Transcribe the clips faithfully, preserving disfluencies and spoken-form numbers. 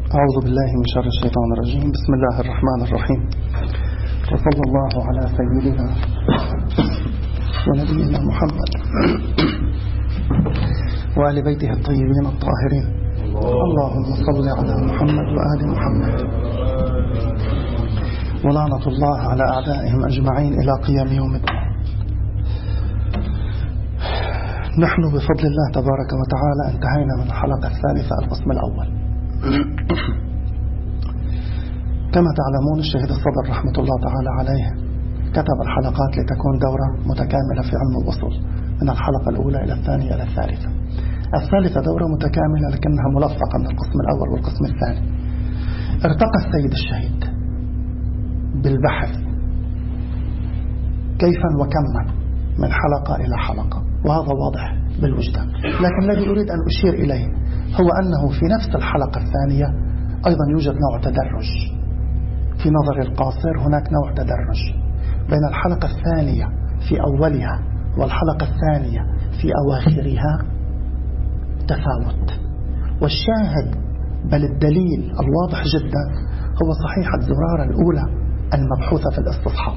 أعوذ بالله من شر الشيطان الرجيم. بسم الله الرحمن الرحيم، وصلى الله على سيدنا ونبينا محمد وآل بيته الطيبين الطاهرين. اللهم صل على محمد وآل محمد، ولعنة الله على أعدائهم أجمعين إلى قيام يوم الدين. نحن بفضل الله تبارك وتعالى انتهينا من الحلقة الثالثة القسم الأول. كما تعلمون الشهيد الصدر رحمة الله تعالى عليه كتب الحلقات لتكون دورة متكاملة في علم الأصول، من الحلقة الأولى إلى الثانية إلى الثالثة. الثالثة دورة متكاملة لكنها ملفقة من القسم الأول والقسم الثاني. ارتقى السيد الشهيد بالبحث كيفا وكما من حلقة إلى حلقة، وهذا واضح بالوجدان. لكن الذي أريد أن أشير إليه هو أنه في نفس الحلقة الثانية أيضا يوجد نوع تدرج. في نظر القاصر هناك نوع تدرج بين الحلقة الثانية في أولها والحلقة الثانية في أواخرها تفاوت. والشاهد بل الدليل الواضح جدا هو صحيحة زرارة الأولى المبحوثة في الاستصحاب.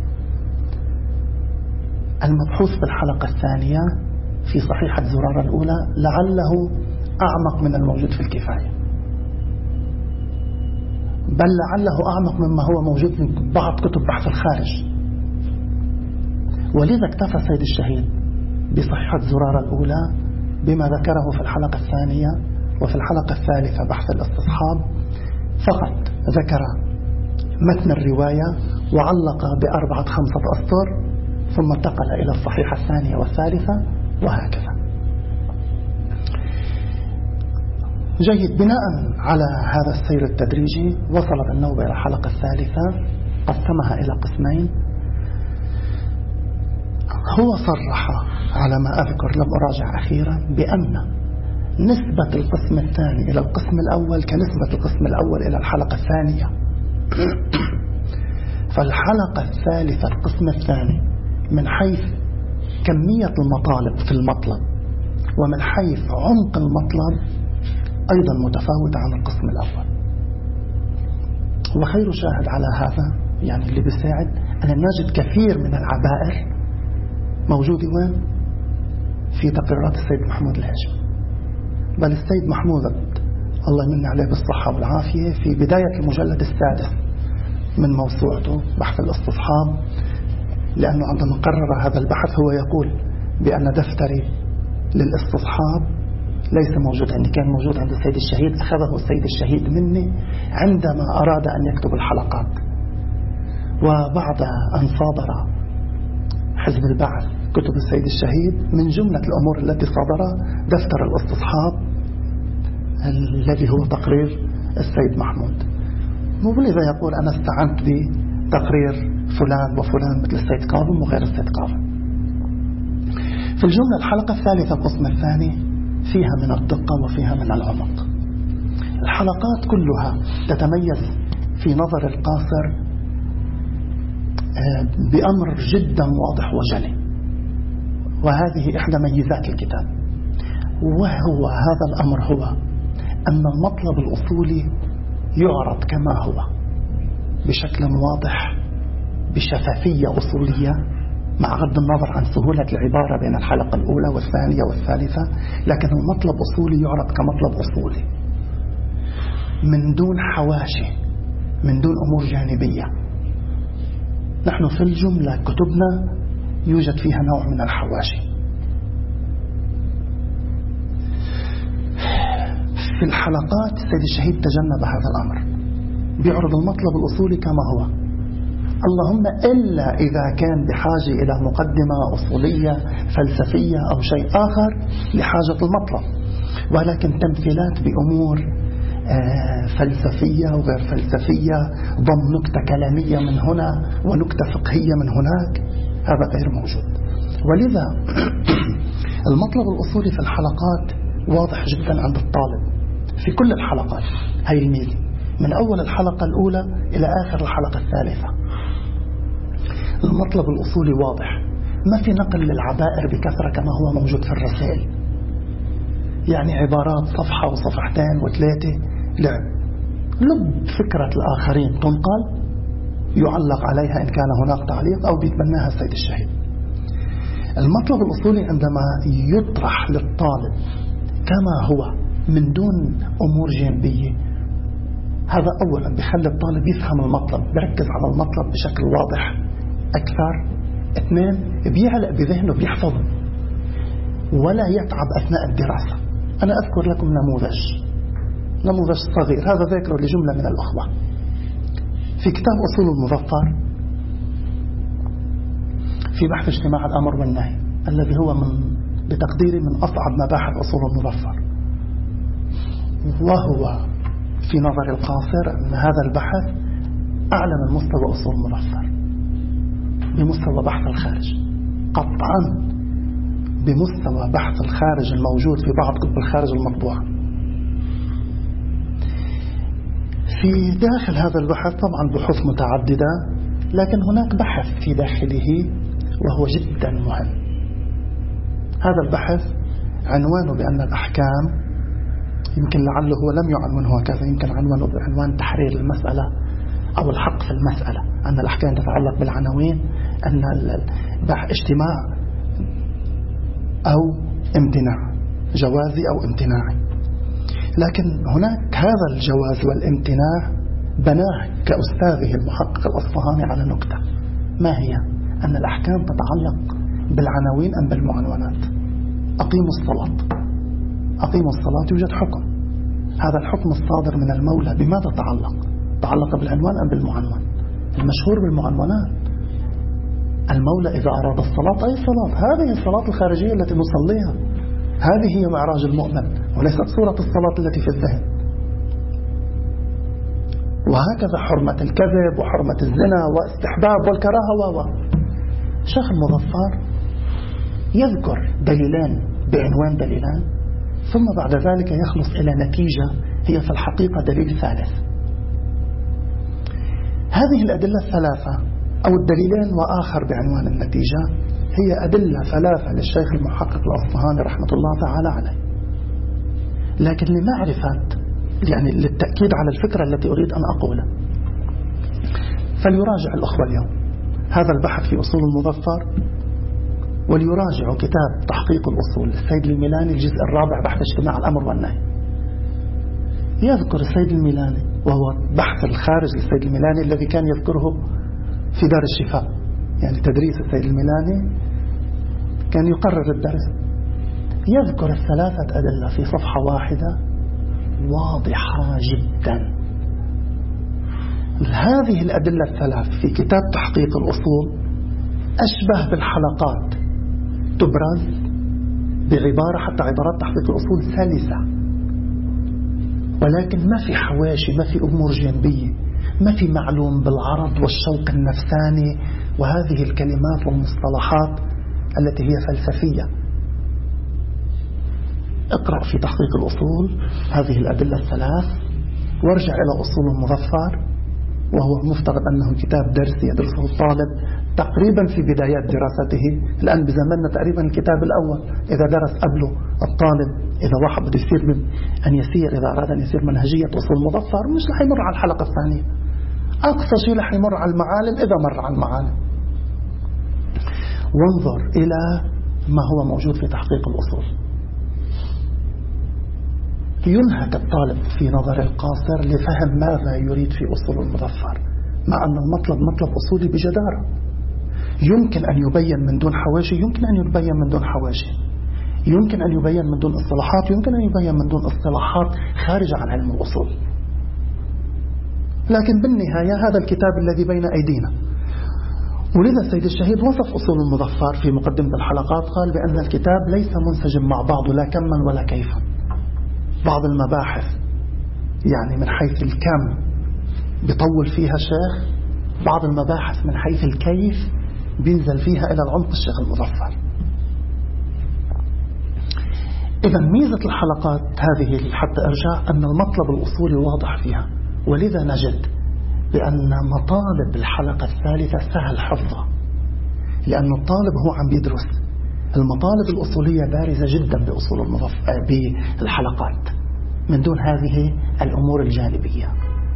المبحوث في الحلقة الثانية في صحيحة زرارة الأولى لعله أعمق من الموجود في الكفاية، بل لعله أعمق مما هو موجود من بعض كتب بحث الخارج. ولذا اكتفى سيد الشهيد بصحيحة زرارة الأولى بما ذكره في الحلقة الثانية وفي الحلقة الثالثة بحث الاستصحاب فقط. ذكر متن الرواية وعلق بأربعة خمسة أسطر، ثم انتقل إلى الصحيحة الثانية والثالثة وهكذا. جيد. بناء على هذا السير التدريجي وصل النوبة إلى الحلقة الثالثة، قسمها إلى قسمين. هو صرح على ما أذكر، لم أراجع أخيرا، بأن نسبة القسم الثاني إلى القسم الأول كنسبة القسم الأول إلى الحلقة الثانية. فالحلقة الثالثة القسم الثاني من حيث كمية المطالب في المطلب ومن حيث عمق المطلب أيضا متفاوتة عن القسم الأول. وخير شاهد على هذا يعني اللي بيساعد أن نجد كثير من العبائر موجودة وين؟ في تقريرات السيد محمود الهاشمي. بل السيد محمود الله يمن عليه بالصحة والعافية في بداية المجلد السادس من موسوعته بحث الاستصحاب، لأنه عندما قرر هذا البحث هو يقول بأن دفتري للاستصحاب ليس موجود عندي، كان موجود عند السيد الشهيد، أخذه السيد الشهيد مني عندما أراد أن يكتب الحلقات. وبعد أن صادر حزب البعث كتب السيد الشهيد، من جملة الأمور التي صادرها دفتر الاستصحاب الذي هو تقرير السيد محمود. ولذا يقول أنا استعنت بتقرير فلان وفلان مثل السيد كاظم وغير السيد كاظم. في الجملة الحلقة الثالثة القسم الثاني فيها من الدقة وفيها من العمق. الحلقات كلها تتميز في نظر القاصر بأمر جدا واضح وجلي، وهذه إحدى ميزات الكتاب. وهو هذا الأمر هو أن المطلب الأصولي يعرض كما هو بشكل واضح بشفافية أصولية، مع غض النظر عن سهولة العبارة بين الحلقة الأولى والثانية والثالثة، لكن المطلب أصولي يعرض كمطلب أصولي من دون حواشي، من دون أمور جانبية. نحن في الجملة كتبنا يوجد فيها نوع من الحواشي. في الحلقات السيد الشهيد تجنب هذا الأمر، بيعرض المطلب الأصولي كما هو، اللهم إلا إذا كان بحاجة إلى مقدمة أصولية فلسفية أو شيء آخر لحاجة المطلب، ولكن تمثيلات بأمور فلسفية وغير فلسفية، ضم نكتة كلامية من هنا ونكتة فقهية من هناك، هذا غير موجود. ولذا المطلب الأصولي في الحلقات واضح جدا عند الطالب في كل الحلقات. هاي الميزة من أول الحلقة الأولى إلى آخر الحلقة الثالثة. المطلب الأصولي واضح، ما في نقل للعبائر بكثرة كما هو موجود في الرسائل، يعني عبارات صفحة وصفحتين وثلاثة، لا، لب فكرة الآخرين تنقل، يعلق عليها إن كان هناك تعليق أو بيتبناها السيد الشهيد. المطلب الأصولي عندما يطرح للطالب كما هو من دون أمور جانبية، هذا أولا بيخلي الطالب يفهم المطلب، بيركز على المطلب بشكل واضح أكثر. اثنين، بيعلق بذهنه، بيحفظه ولا يتعب أثناء الدراسة. أنا أذكر لكم نموذج نموذج صغير، هذا ذكره لجملة من الأخوة في كتاب أصول المظفر في بحث اجتماع الأمر والنهي، الذي هو من بتقديري من أصعب مباحث أصول المظفر، وهو في نظر القاصر أن هذا البحث أعلى من مستوى أصول المظفر بمستوى بحث الخارج، قطعا بمستوى بحث الخارج الموجود في بعض كتب الخارج المطبوعة. في داخل هذا البحث طبعا بحوث متعددة، لكن هناك بحث في داخله وهو جدا مهم. هذا البحث عنوانه بأن الأحكام، يمكن لعله هو لم يعنونه هكذا، يمكن عنوانه بعنوان تحرير المسألة أو الحق في المسألة، أن الأحكام تتعلق بالعناوين، أن اجتماع أو امتناع، جوازي أو امتناعي. لكن هناك هذا الجواز والامتناع بناه كأستاذه المحقق الأصفهاني على نكتة، ما هي؟ أن الأحكام تتعلق بالعناوين أم بالمعنونات. أقيموا الصلاة، أقيموا الصلاة يوجد حكم، هذا الحكم الصادر من المولى بماذا تعلق؟ تعلق بالعنوان أم بالمعنون؟ المشهور بالمعنونات. المولى إذا أراد الصلاة، أي صلاة؟ هذه الصلاة الخارجية التي نصليها، هذه هي معراج المؤمن، وليست صورة الصلاة التي في الذهن. وهكذا حرمة الكذب وحرمة الزنا واستحباب والكراهة. و شيخ المظفر يذكر دليلان بعنوان دليلان، ثم بعد ذلك يخلص إلى نتيجة هي في الحقيقة دليل ثالث. هذه الأدلة الثلاثة أو الدليلين وآخر بعنوان النتيجة هي أدلة ثلاثة للشيخ المحقق الأصفهاني رحمة الله تعالى عليه. لكن لمعرفة يعني للتأكيد على الفكرة التي أريد أن أقولها، فليراجع الأخوة اليوم هذا البحث في أصول المظفر، وليراجعوا كتاب تحقيق الأصول للسيد الميلاني الجزء الرابع بحث اجتماع الأمر والنهي. يذكر السيد الميلاني، وهو بحث الخارج للسيد الميلاني الذي كان يذكره في دار الشفاء، يعني تدريس السيد الميلاني كان يقرر الدرس. يذكر الثلاثة أدلة في صفحة واحدة واضحة جدا. هذه الأدلة الثلاث في كتاب تحقيق الأصول أشبه بالحلقات، تبرز بعبارة، حتى عبارات تحقيق الأصول سلسة، ولكن ما في حواشي، ما في أمور جانبية، ما في معلوم بالعرض والشوق النفساني وهذه الكلمات والمصطلحات التي هي فلسفية. اقرأ في تحقيق الأصول هذه الأدلة الثلاث، وارجع إلى أصول المظفر، وهو المفترض أنه كتاب درسي يدرسه الطالب تقريبا في بدايات دراسته. الآن بزماننا تقريبا الكتاب الأول، إذا درس قبله الطالب، إذا واحد بده يصير من أن يسير، إذا أراد أن يسير منهجية أصول المظفر، مش رح يمر على الحلقة الثانية، أقصى شيء رح يمر على المعالم إذا مر على المعالم. وانظر إلى ما هو موجود في تحقيق الأصول. ينهك الطالب في نظر القاصر لفهم ماذا يريد في أصول المظفر، مع أن المطلب مطلب أصولي بجدارة، يمكن أن يبين من دون حواشي، يمكن أن يبين من دون حواشي، يمكن أن يبين من دون اصطلاحات، يمكن أن يبين من دون اصطلاحات خارجة عن علم الأصول. لكن بالنهاية هذا الكتاب الذي بين أيدينا. ولذا السيد الشهيد وصف أصول المظفر في مقدمة الحلقات، قال بأن الكتاب ليس منسجم مع بعضه لا كما ولا كيفا. بعض المباحث يعني من حيث الكم بيطول فيها الشيخ، بعض المباحث من حيث الكيف بينزل فيها إلى العمق الشيخ المظفر. إذا ميزة الحلقات هذه حتى أرجع أن المطلب الأصولي واضح فيها، ولذا نجد بأن مطالب الحلقة الثالثة سهل حفظها، لأن الطالب هو عم بيدرس المطالب الأصولية بارزة جدا بأصول المظفر بالحلقات من دون هذه الأمور الجانبية.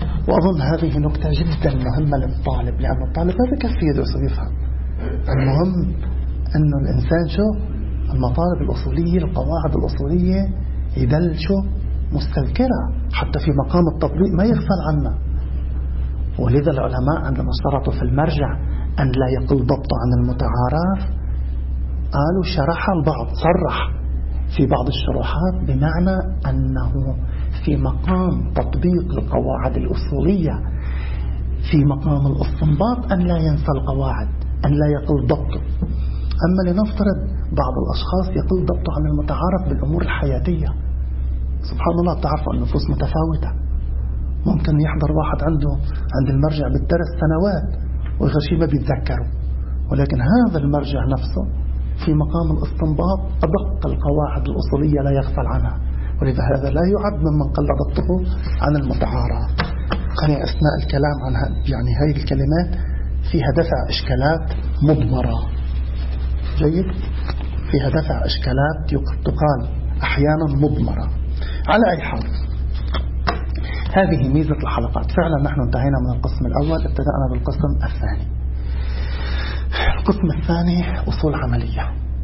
وأظن هذه نقطة جدا مهمة للطالب، لأن الطالب هذا كيف يدرس ويفهم. المهم أنه الإنسان شو المطالب الأصولية، القواعد الأصولية يدل شو مستذكرة حتى في مقام التطبيق ما يغفل عنها. ولذا العلماء عندما اشترطوا في المرجع أن لا يقل ضبطه عن المتعارف قالوا شرح البعض، صرح في بعض الشروحات بمعنى أنه في مقام تطبيق القواعد الأصولية في مقام الاستنباط أن لا ينسى القواعد، أن لا يقل ضبطه. أما لنفترض بعض الأشخاص يقل ضبطه عن المتعارف بالأمور الحياتية، سبحان الله بتعرفوا النفوس متفاوتة، ممكن يحضر واحد عنده عند المرجع بالدرس سنوات وغير شيء ما بيتذكره، ولكن هذا المرجع نفسه في مقام الاستنباط أدق القواعد الأصولية لا يغفل عنها، ولذا هذا لا يعد ممن قل ضبطه عن المتعارف. خلينا أثناء الكلام عن يعني هذه الكلمات فيها دفع إشكالات مضمرة، جيد، فيها دفع إشكالات تقال أحيانا مضمرة. على أي حال هذه ميزة الحلقات. فعلا نحن انتهينا من القسم الأول، ابتدأنا بالقسم الثاني. القسم الثاني أصول عملية.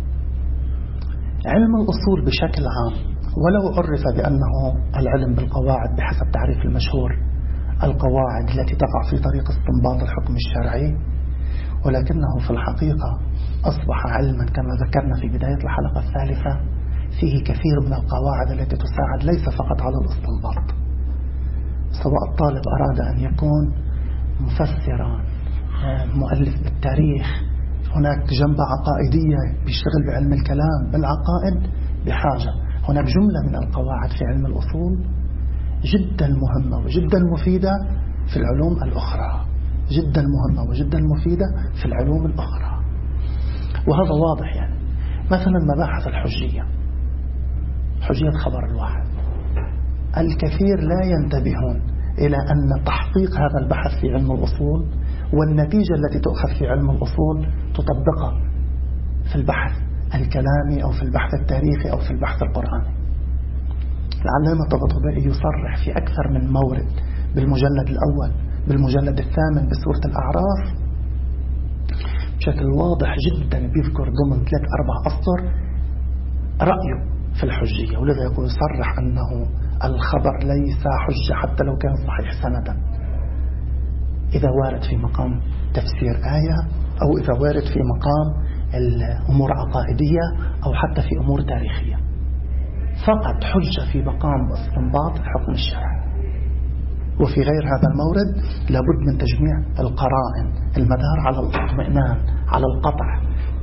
علم الأصول بشكل عام ولو عرف بأنه العلم بالقواعد بحسب تعريف المشهور، القواعد التي تقع في طريق استنباط الحكم الشرعي، ولكنه في الحقيقة أصبح علما كما ذكرنا في بداية الحلقة الثالثة فيه كثير من القواعد التي تساعد ليس فقط على الاستنباط. سواء الطالب أراد أن يكون مفسرا، مؤلف بالتاريخ، هناك جنبة عقائدية بيشتغل بعلم الكلام بالعقائد بحاجة. هناك جملة من القواعد في علم الأصول جدا مهمة وجدا مفيدة في العلوم الأخرى، جدا مهمة وجدا مفيدة في العلوم الأخرى، وهذا واضح. يعني مثلا مباحث الحجية، حجية خبر الواحد، الكثير لا ينتبهون إلى أن تحقيق هذا البحث في علم الأصول والنتيجة التي تؤخذ في علم الأصول تطبقها في البحث الكلامي أو في البحث التاريخي أو في البحث القرآني. العلامة الطباطبائي يصرح في أكثر من مورد، بالمجلد الأول، بالمجلد الثامن بسورة الأعراف، بشكل واضح جدا بيذكر ضمن ثلاث أربع أسطر رأيه في الحجية. ولذا يقول يصرح أنه الخبر ليس حجة حتى لو كان صحيح سندا، إذا وارد في مقام تفسير آية أو إذا وارد في مقام الأمور عقائدية أو حتى في أمور تاريخية، فقط حجة في مقام استنباط الحكم الشرعي. وفي غير هذا المورد لابد من تجميع القرائن، المدار على الاطمئنان، على القطع.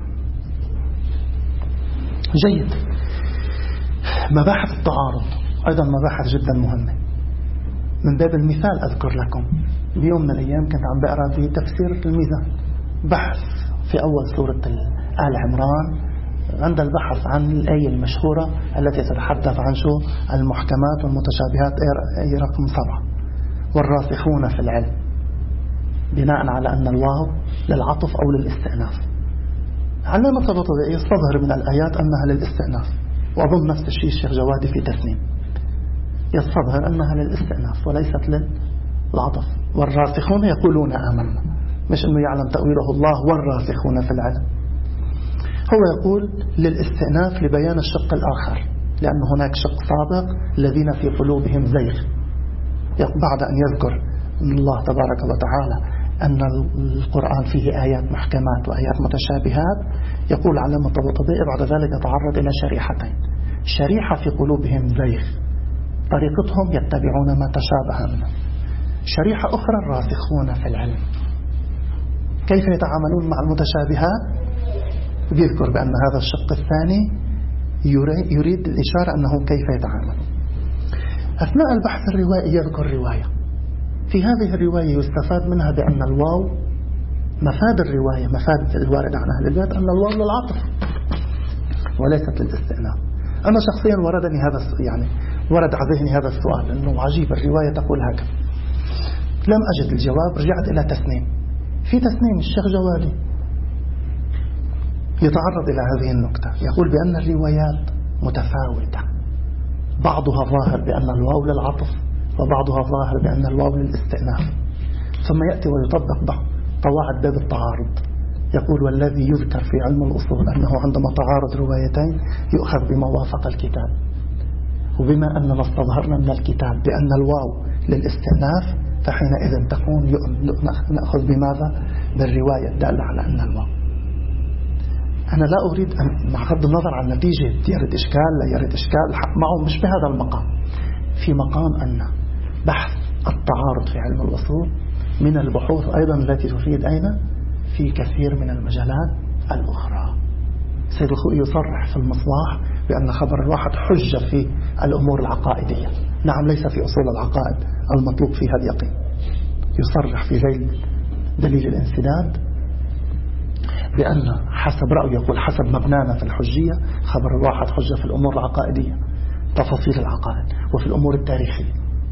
جيد. مباحث التعارض أيضا مباحث جدا مهمة. من باب المثال أذكر لكم، بيوم من الأيام كنت عم بقرأ في تفسير الميزان، بحث في أول سورة آل عمران عند البحث عن الآية المشهورة التي تتحدث عن شو المحكمات والمتشابهات، أي رقم سبعة، والراسخون في العلم، بناء على أن الواو للعطف أو للاستئناف. علامة الطباطبائي يستظهر من الآيات أنها للاستئناف، وأظن نفس الشيء الشيخ جوادي في تسنيم يستظهر أنها للاستئناف وليست للعطف. والراسخون يقولون آمنا، مش أنه يعلم تأويله الله والراسخون في العلم. هو يقول للاستئناف لبيان الشق الآخر، لأن هناك شق سابق الذين في قلوبهم زيغ، بعد أن يذكر أن الله تبارك وتعالى أن القرآن فيه آيات محكمات وآيات متشابهات، يقول علامة الطباطبائي بعد ذلك يتعرض إلى شريحتين: شريحة في قلوبهم زيغ طريقتهم يتبعون ما تشابه منه، شريحة أخرى الراسخون في العلم. كيف يتعاملون مع المتشابهات؟ بيذكر بأن هذا الشق الثاني يريد الإشارة أنه كيف يتعامل. أثناء البحث الروائي يذكر رواية، في هذه الرواية يستفاد منها بأن الواو مفاد الرواية، مفاد الوارد عن أهل البيت أن الواو للعطف وليست للاستئناف. أنا شخصيا وردني هذا يعني ورد على ذهني هذا السؤال، أنه عجيب الرواية تقول هكذا، لم أجد الجواب، رجعت إلى تسنيم. في تسنيم الشيخ جوادي يتعرض إلى هذه النقطة، يقول بأن الروايات متفاوتة، بعضها ظاهر بأن الواو للعطف وبعضها ظاهر بأن الواو للاستئناف. ثم يأتي ويطبق قواعد باب التعارض، يقول والذي يذكر في علم الأصول أنه عندما تعارض روايتين يؤخذ بما وافق الكتاب. وبما أننا استظهرنا من الكتاب بأن الواو للاستئناف فحينئذ تكون نأخذ بماذا؟ بالرواية الدالة على أن الواو. أنا لا أريد أن مع غض النظر عن النتيجة يرد إشكال لا يرد إشكال معه مش بهذا المقام، في مقام أن بحث التعارض في علم الأصول من البحوث أيضا التي تفيد أين؟ في كثير من المجالات الأخرى. سيد الخوئي يصرح في المصباح بأن خبر الواحد حجة في الأمور العقائدية. نعم، ليس في أصول العقائد المطلوب فيها اليقين. يصرح في ذيل دليل الانسداد بأن حسب رأيه، يقول حسب مبنانا في الحجية خبر الواحد حجة في الأمور العقائدية، تفاصيل العقائد، وفي الأمور التاريخية،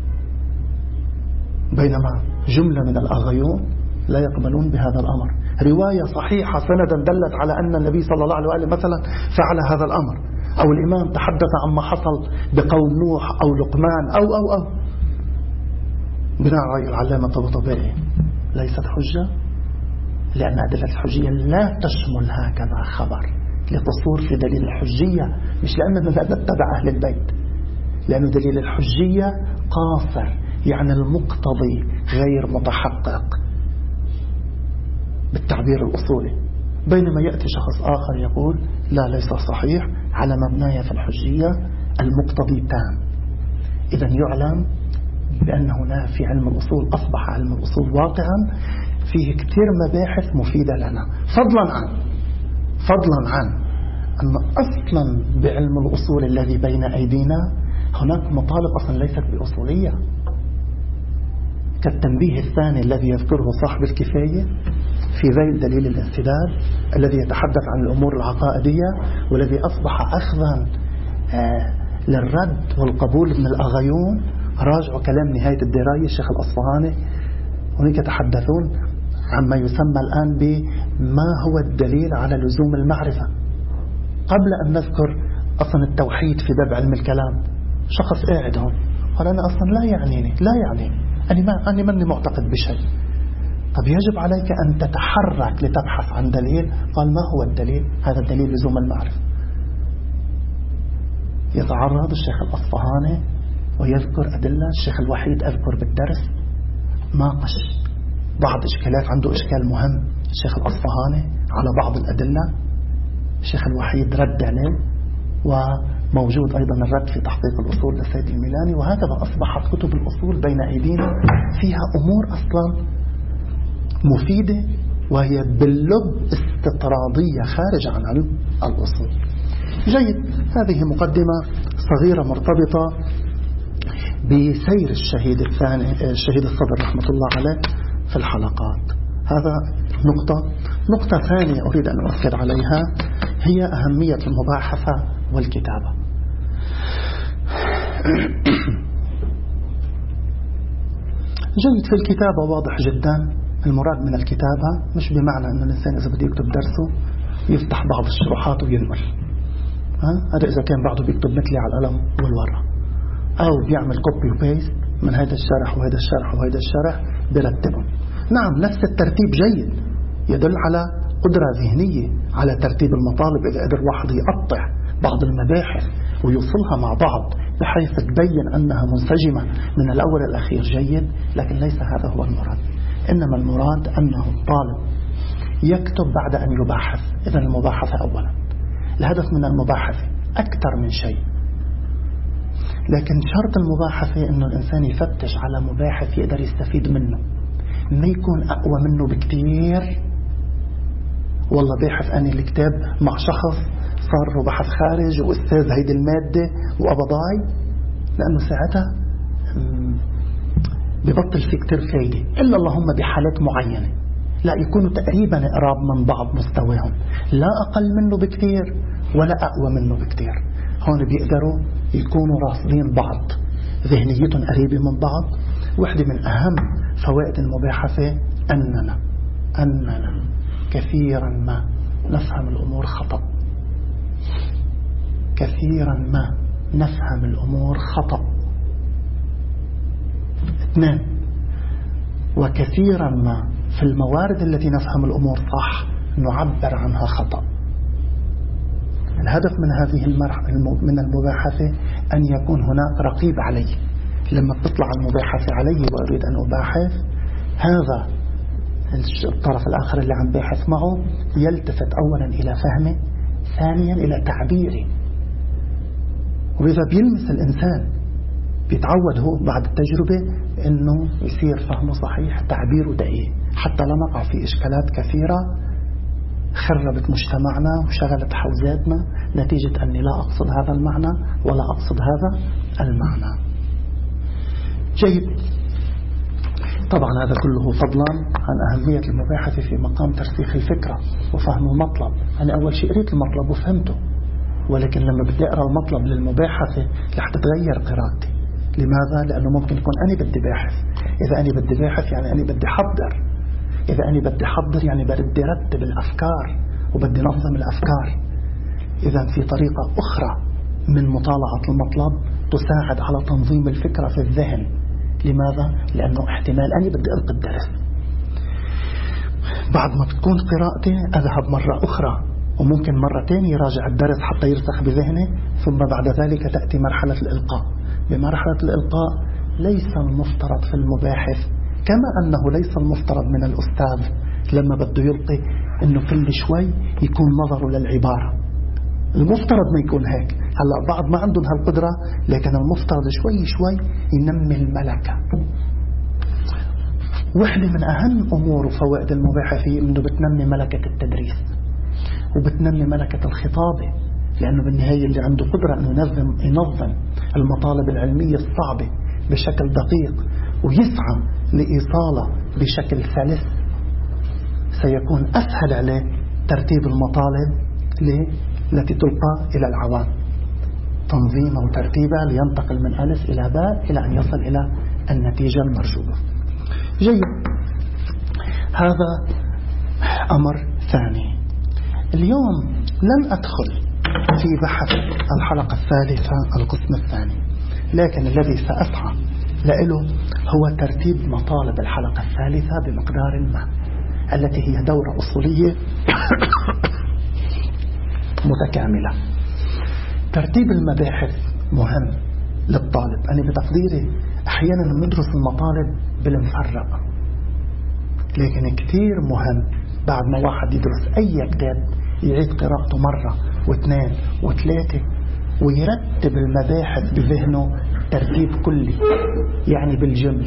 بينما جملة من الأغيون لا يقبلون بهذا الأمر. رواية صحيحة سندا دلت على أن النبي صلى الله عليه وآله مثلا فعل هذا الأمر، أو الإمام تحدث عما حصل بقوم نوح أو لقمان أو أو أو بناء رأي العلامة الطباطبائي، ليست حجة، لأن أدلة الحجية لا تشمل هكذا خبر لقصور في دليل الحجية، مش لأننا لا نتبع أهل البيت، لأن دليل الحجية قاصر، يعني المقتضي غير متحقق بالتعبير الأصولي. بينما يأتي شخص آخر يقول لا، ليس صحيح، على مبنايا في الحجية المقتضي تام. إذن يعلم بأن هنا في علم الأصول أصبح علم الأصول واقعا فيه كثير مباحث مفيدة لنا، فضلا عن فضلا عن أن أصلا بعلم الأصول الذي بين أيدينا هناك مطالب أصلا ليست بأصولية، كالتنبيه الثاني الذي يذكره صاحب الكفاية في ذيل دليل الانسداد الذي يتحدث عن الأمور العقائدية، والذي أصبح أخذا آه للرد والقبول من الأغيون. راجعوا كلام نهاية الدراية الشيخ الأصفهاني، هناك يتحدثون عما يسمى الآن بما هو الدليل على لزوم المعرفة. قبل أن نذكر أصلا التوحيد في باب علم الكلام، شخص قاعد هون قال أنا أصلا لا يعنيني لا يعني أنا ما أنا ماني معتقد بشيء. طب يجب عليك أن تتحرك لتبحث عن دليل. قال ما هو الدليل؟ هذا الدليل لزوم المعرفة. يتعرض الشيخ الأصفهاني ويذكر أدلة. الشيخ الوحيد أذكر بالدرس ناقش بعض إشكالات، عنده إشكال مهم الشيخ الأصفهاني على بعض الأدلة، الشيخ الوحيد رد عليه، وموجود أيضا الرد في تحقيق الأصول للسيد الميلاني. وهكذا أصبحت كتب الأصول بين أيدينا فيها أمور أصلا مفيدة وهي باللب استطرادية خارج عن علم الأصول. جيد، هذه مقدمة صغيرة مرتبطة بسير الشهيد الثاني الشهيد الصدر رحمة الله عليه في الحلقات. هذا نقطة. نقطة ثانية أريد أن أؤكد عليها هي أهمية المباحثة والكتابة. جيد، في الكتابة واضح جدا. المراد من الكتابة مش بمعنى أن الإنسان إذا بده يكتب درسه يفتح بعض الشروحات وينقل، هذا إذا كان بعضه بيكتب مثلي على القلم والورقة، أو بيعمل كوبي وبيست من هذا الشرح وهذا الشرح وهذا الشرح برتبهم. نعم، نفس الترتيب جيد، يدل على قدرة ذهنية على ترتيب المطالب. إذا قدر واحد يقطع بعض المباحث ويوصلها مع بعض بحيث تبين أنها منسجمة من الأول الأخير جيد، لكن ليس هذا هو المراد. إنما المراد أنه الطالب يكتب بعد أن يباحث. إذن المباحثة أولا، الهدف من المباحثة أكثر من شيء، لكن شرط المباحثة أنه الإنسان يفتش على مباحث يقدر يستفيد منه، ما يكون أقوى منه بكتير. والله باحث أنا الكتاب مع شخص صار له بحث خارج وأستاذ هيدي المادة وأبضاي، لأنه ساعتها ببطل في كتير فايدة، إلا اللهم بحالات معينة لا يكونوا تقريبا قراب من بعض مستواهم، لا أقل منه بكتير ولا أقوى منه بكتير. هون بيقدروا يكونوا راصدين بعض، ذهنيتهم قريبة من بعض. واحدة من أهم فوائد المباحثة أننا أننا كثيرا ما نفهم الأمور خطأ، كثيرا ما نفهم الأمور خطأ. اثنين، وكثيرا ما في الموارد التي نفهم الأمور صح نعبر عنها خطأ. الهدف من هذه من المباحثة أن يكون هناك رقيب علي. لما تطلع المباحثة علي وأريد أن أباحث، هذا الطرف الآخر اللي عم باحث معه يلتفت أولا إلى فهمه، ثانيا إلى تعبيري. وإذا بيلمس الإنسان بيتعود هو بعد التجربة إنه يصير فهمه صحيح، تعبيره دقيق، حتى لا نقع في إشكالات كثيرة خربت مجتمعنا وشغلت حوزاتنا نتيجة أني لا أقصد هذا المعنى ولا أقصد هذا المعنى. جيد. طبعا هذا كله فضلا عن أهمية المباحثة في مقام ترسيخ الفكرة وفهم المطلب. أنا أول شيء قريت المطلب وفهمته، ولكن لما بدي أقرأ المطلب للمباحثة رح تتغير قراءتي. لماذا؟ لأنه ممكن يكون أنا بدي باحث. إذا أنا بدي باحث يعني أنا بدي حضر. إذا أنا بدي حضر يعني بدي رتب الأفكار وبدي نظم الأفكار. إذا في طريقة أخرى من مطالعة المطلب تساعد على تنظيم الفكرة في الذهن. لماذا؟ لأنه احتمال أنا بدي ألقي الدرس، بعد ما بتكون قراءتي أذهب مرة أخرى وممكن مرة تانية راجع الدرس حتى يرسخ بذهني، ثم بعد ذلك تأتي مرحلة الإلقاء. بمرحلة الإلقاء ليس المفترض في المباحث، كما أنه ليس المفترض من الأستاذ لما بده يلقي أنه كل شوي يكون نظره للعبارة. المفترض ما يكون هيك. هلأ بعض ما عندهم هالقدرة، لكن المفترض شوي شوي ينمي الملكة. واحدة من أهم أمور وفوائد المباحثة أنه بتنمي ملكة التدريس وبتنمي ملكة الخطابة، لأنه بالنهاية اللي عنده قدرة أنه ينظم, ينظم المطالب العلمية الصعبة بشكل دقيق ويسعى لإيصالها بشكل سلس، سيكون أسهل عليه ترتيب المطالب التي تلقى إلى العوام، تنظيمها وترتيبها لينتقل من ألف إلى باء إلى أن يصل إلى النتيجة المرجوة. جيد. هذا أمر ثاني. اليوم لن أدخل في بحث الحلقة الثالثة القسم الثاني، لكن الذي سأسعى لإله هو ترتيب مطالب الحلقة الثالثة بمقدار ما، التي هي دورة أصولية متكاملة. ترتيب المباحث مهم للطالب. أنا بتقديري أحيانا ندرس المطالب بالمفرق، لكن كتير مهم بعد ما واحد يدرس أي كتاب يعيد قراءته مرة واثنين وثلاثة ويرتب المباحث بذهنه ترتيب كلي، يعني بالجملة.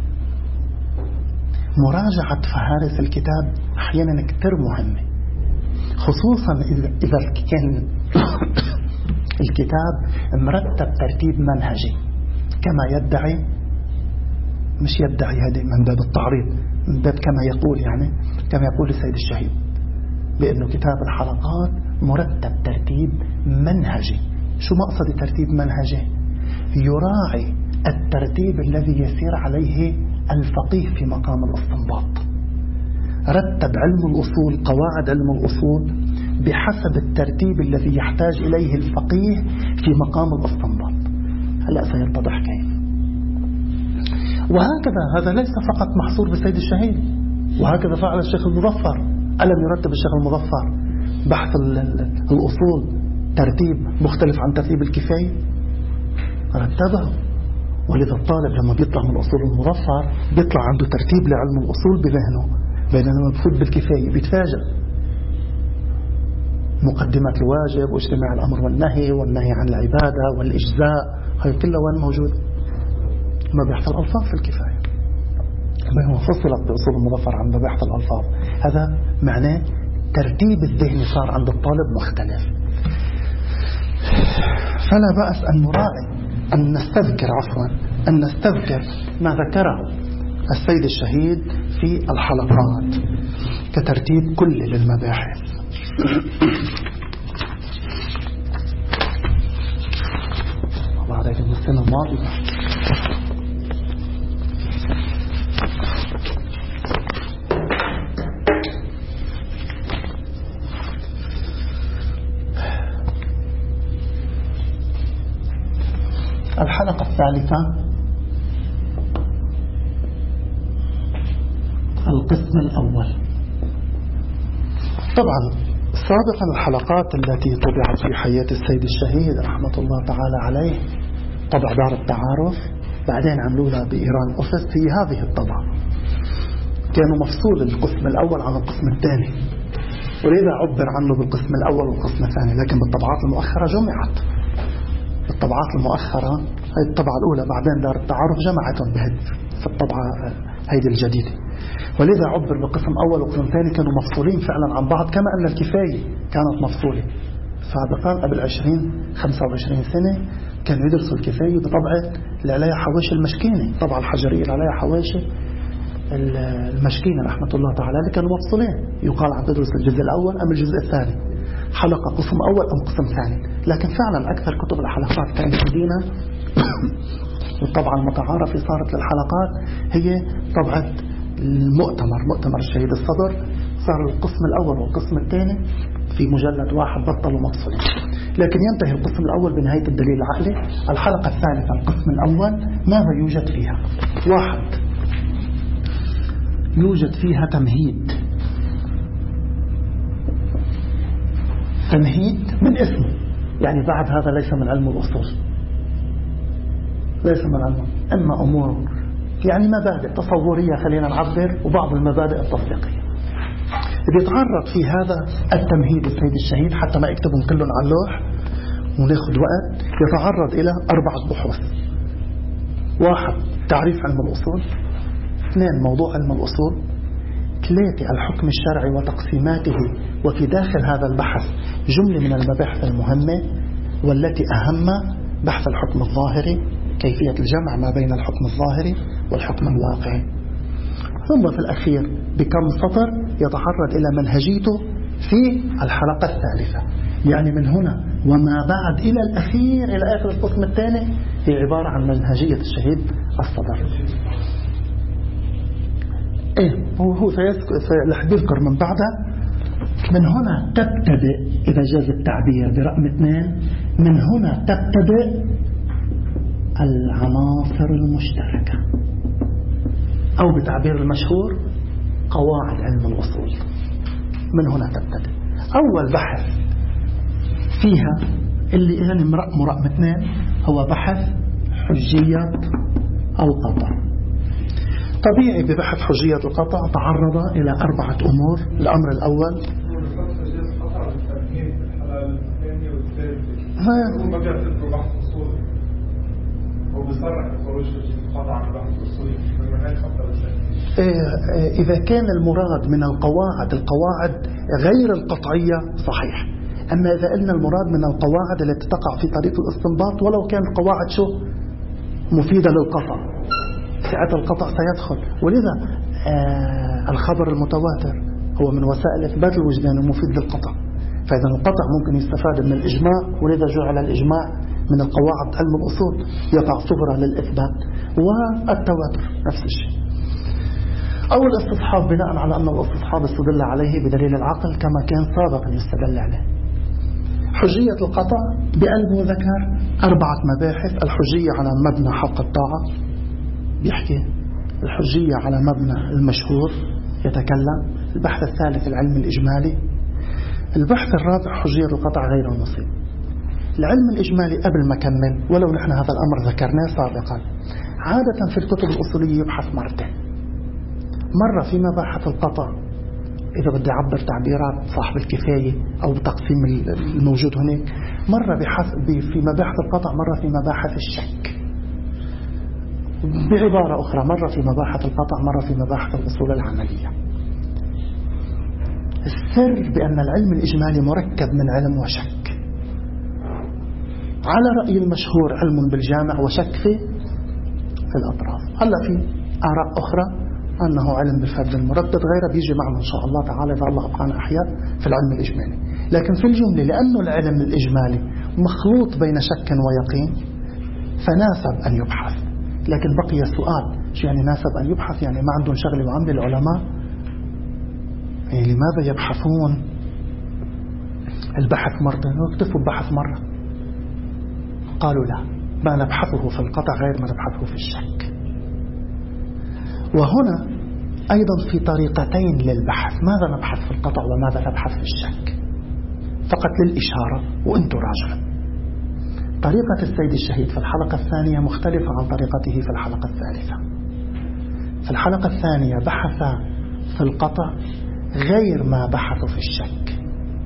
مراجعة فهارس الكتاب أحيانا كتير مهمة، خصوصا إذا كان الكتاب مرتب ترتيب منهجي كما يدعي، مش يدعي هذه من باب التعريض، من باب كما يقول، يعني كما يقول السيد الشهيد بأنه كتاب الحلقات مرتب ترتيب منهجي. شو مقصد ترتيب منهجي؟ يراعي الترتيب الذي يسير عليه الفقيه في مقام الاستنباط. رتب علم الأصول، قواعد علم الأصول بحسب الترتيب الذي يحتاج إليه الفقيه في مقام الاستنباط. هلأ سيتضح كيف. وهكذا هذا ليس فقط محصور بالسيد الشهيد، وهكذا فعل الشيخ المظفر. ألم يرتب الشيخ المظفر بحث الأصول ترتيب مختلف عن ترتيب الكفاية؟ رتبه. ولذا الطالب لما بيطلع من أصول المظفر بيطلع عنده ترتيب لعلم الأصول بذهنه، بينما لما بفوت بالكفاية بيتفاجأ. مقدمة الواجب واجتماع الأمر والنهي والنهي عن العبادة والإجزاء، هاي كلها وين موجود؟ مباحث الألفاظ في الكفاية، بينما فصلت بأصول المظفر عن مباحث الألفاظ. هذا معناه ترتيب الذهن صار عند الطالب مختلف. فلا بأس أن نراعي أن نستذكر عفوا أن نستذكر ما ذكره السيد الشهيد في الحلقات كترتيب كلي للمباحث. بعد ذلك السنة الماضية الحلقة الثالثة القسم الأول. طبعا سابقا الحلقات التي طبعت في حياة السيد الشهيد رحمة الله تعالى عليه طبع دار التعارف، بعدين عملوا لها بإيران أوفيس في هذه الطبعة، كانوا مفصول القسم الأول عن القسم الثاني، ولذا عبر عنه بالقسم الأول والقسم الثاني، لكن بالطبعات المؤخرة جمعت. بالطبعات المؤخرة هذه الطبعة الأولى بعدين دار التعارف جمعتهم في الطبعة هذه الجديدة، ولذا عبر بالقسم أول وقسم ثاني كانوا مفصولين فعلا عن بعض، كما أن الكفاية كانت مفصولة سابقا قبل عشرين خمسة وعشرين سنة كانوا يدرسوا الكفاية بطبعة اللي عليها حواشي المشكينة، طبعة الحجرية اللي عليها حواشي المشكينة رحمة الله تعالى، اللي كانوا مفصولين، يقال عم تدرس الجزء الأول أم الجزء الثاني، حلقة قسم أول أم قسم ثاني. لكن فعلا أكثر كتب الحلقات كانت مدينة والطبعة المتعارفة صارت للحلقات هي طبعة المؤتمر، مؤتمر الشهيد الصدر، صار القسم الأول والقسم الثاني في مجلد واحد بطلوا مفصولين. لكن ينتهي القسم الأول بنهاية الدليل العقلي. الحلقة الثالثة القسم الأول ماذا يوجد فيها؟ واحد، يوجد فيها تمهيد. تمهيد من اسمه، يعني بعد هذا ليس من علم الأصول، ليس من علم، أما أمور يعني مبادئ تصورية خلينا نعبر، وبعض المبادئ التطبيقية. بيتعرض في هذا التمهيد السيد الشهيد حتى ما يكتبهم كلهم على اللوح وناخد وقت، يتعرض إلى أربعة بحوث. واحد، تعريف علم الأصول. اثنين، موضوع علم الأصول. ثلاثة، الحكم الشرعي وتقسيماته، وفي داخل هذا البحث جملة من المباحث المهمة والتي أهم بحث الحكم الظاهري، كيفية الجمع ما بين الحكم الظاهري والحكم الواقعي. ثم في الأخير بكم سطر يتعرض إلى منهجيته في الحلقة الثالثة، يعني من هنا وما بعد إلى الأخير إلى آخر القسم الثاني هي عبارة عن منهجية الشهيد الصدر. إيه هو هو سيذكر من بعدها. من هنا تبتدئ، إذا جاز التعبير برقم اثنين، من هنا تبتدئ العناصر المشتركة، أو بتعبير المشهور قواعد علم الأصول. من هنا تبتدئ أول بحث فيها اللي يعني مرقم رقم اثنين هو بحث حجية القطع. طبيعي ببحث حجية القطع تعرض إلى أربعة أمور. الأمر الأول إذا كان المراد من القواعد القواعد غير القطعية صحيح، أما إذا قلنا المراد من القواعد التي تقع في طريق الاستنباط ولو كان القواعد شو مفيدة للقطع، ساعة القطع سيدخل. ولذا آه الخبر المتواتر هو من وسائل إثبات الوجدان ومفيد للقطع، فإذا القطع ممكن يستفاد من الإجماع، ولذا جعل الإجماع من القواعد علم الأصول يقع صغرى للإثبات. والتواتر نفس الشيء، أو الاستصحاب بناء على أن الاستصحاب استدل عليه بدليل العقل كما كان سابقا يستدل عليه. حجية القطع بقلبه ذكر أربعة مباحث. الحجية على مبنى حق الطاعة بيحكي، الحجية على مبنى المشهور يتكلم، البحث الثالث العلم الإجمالي، البحث الرابع حجية القطع غير النصيب. العلم الإجمالي قبل ما كمل، ولو نحن هذا الأمر ذكرناه سابقا، عادة في الكتب الأصولية يبحث مرتين، مرة في مباحث القطع إذا بدي أعبر تعبيرات صاحب الكفاية أو بتقسيم الموجود هناك، مرة في مباحث القطع، مرة في مباحث الشك. بعبارة أخرى مرة في مباحث القطع، مرة في مباحث الأصول العملية. السر بأن العلم الإجمالي مركب من علم وشك، على رأي المشهور علم بالجامع وشك في في الأطراف. هلا في آراء أخرى أنه علم بالفرد المردد، غيره بيجي معنا إن شاء الله تعالى إذا الله أبقانا أحياء في العلم الإجمالي. لكن في الجملة لأنه العلم الإجمالي مخلوط بين شك ويقين فناسب أن يبحث. لكن بقي السؤال، شو يعني ناسب أن يبحث؟ يعني ما عندهم شغل وعمل العلماء؟ يعني لماذا يبحثون البحث مرة ويكتفوا ببحث مرة؟ قالوا لا، ما نبحثه في القطع غير ما نبحثه في الشك. وهنا أيضا في طريقتين للبحث. ماذا نبحث في القطع وماذا نبحث في الشك؟ فقط للإشارة وأنتم راجعون. طريقة السيد الشهيد في الحلقة الثانية مختلفة عن طريقته في الحلقة الثالثة. في الحلقة الثانية بحث في القطع غير ما بحث في الشك.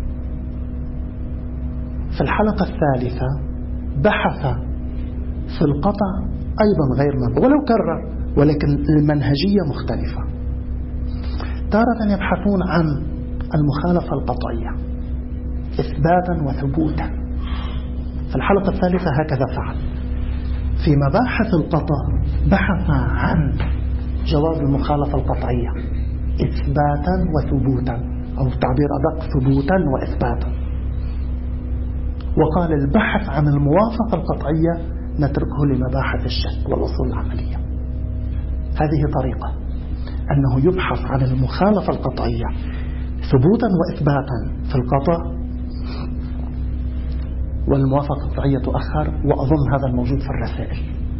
في الحلقة الثالثة بحث في القطع أيضا غير ما، ولو كرر، ولكن المنهجية مختلفة. تارة يبحثون عن المخالفة القطعية إثباتا وثبوتا. في الحلقة الثالثة هكذا فعل. في مباحث القطع بحث عن جواز المخالفة القطعية إثباتا وثبوتا، أو تعبير أدق ثبوتا وإثباتا. وقال البحث عن الموافقة القطعية نتركه لمباحث الشك والأصول العملية. هذه طريقة، أنه يبحث عن المخالفة القطعية ثبوتا وإثباتا في القطع، والموافقة القطعية تؤخر، وأظن هذا الموجود في الرسائل.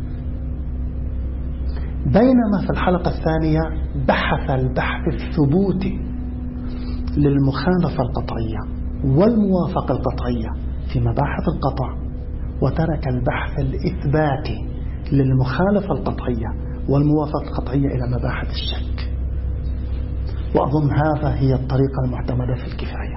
بينما في الحلقة الثانية بحث البحث الثبوتي للمخالفة القطعية والموافقة القطعية في مباحث القطع، وترك البحث الإثباتي للمخالفة القطعية والموافقة القطعية إلى مباحث الشك. وأظن هذا هي الطريقة المعتمدة في الكفاية.